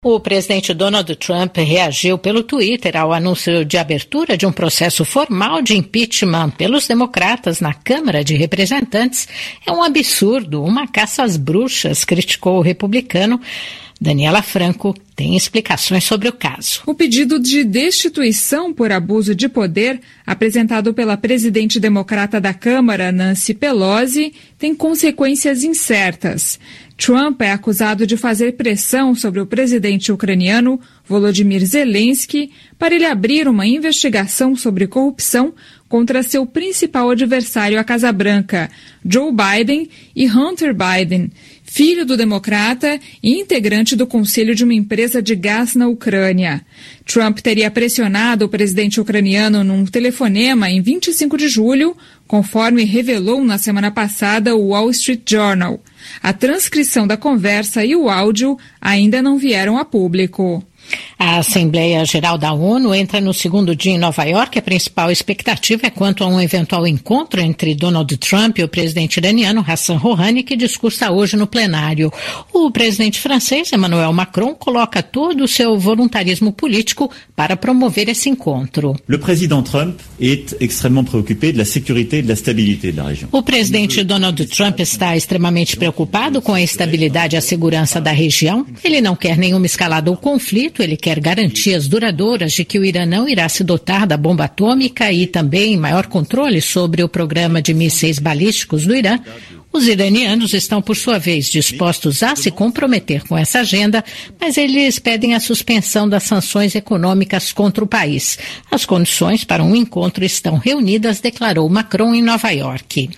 O presidente Donald Trump reagiu pelo Twitter ao anúncio de abertura de um processo formal de impeachment pelos democratas na Câmara de Representantes. É um absurdo, uma caça às bruxas, criticou o republicano. Daniela Franco tem explicações sobre o caso. O pedido de destituição por abuso de poder, apresentado pela presidente democrata da Câmara, Nancy Pelosi, tem consequências incertas. Trump é acusado de fazer pressão sobre o presidente ucraniano Volodymyr Zelensky para ele abrir uma investigação sobre corrupção contra seu principal adversário à Casa Branca, Joe Biden, e Hunter Biden, filho do democrata e integrante do conselho de uma empresa de gás na Ucrânia. Trump teria pressionado o presidente ucraniano num telefonema em 25 de julho, conforme revelou na semana passada o Wall Street Journal. A transcrição da conversa e o áudio ainda não vieram a público. A Assembleia Geral da ONU entra no segundo dia em Nova York. A principal expectativa é quanto a um eventual encontro entre Donald Trump e o presidente iraniano Hassan Rouhani, que discursa hoje no plenário. O presidente francês, Emmanuel Macron, coloca todo o seu voluntarismo político para promover esse encontro. O presidente Trump est extrêmement préoccupé de la sécurité et de la stabilité da região. O presidente Donald Trump está extremamente preocupado com a estabilidade e a segurança da região. Ele não quer nenhuma escalada ou conflito. Ele quer garantias duradouras de que o Irã não irá se dotar da bomba atômica e também maior controle sobre o programa de mísseis balísticos do Irã. Os iranianos estão, por sua vez, dispostos a se comprometer com essa agenda, mas eles pedem a suspensão das sanções econômicas contra o país. As condições para um encontro estão reunidas, declarou Macron em Nova York.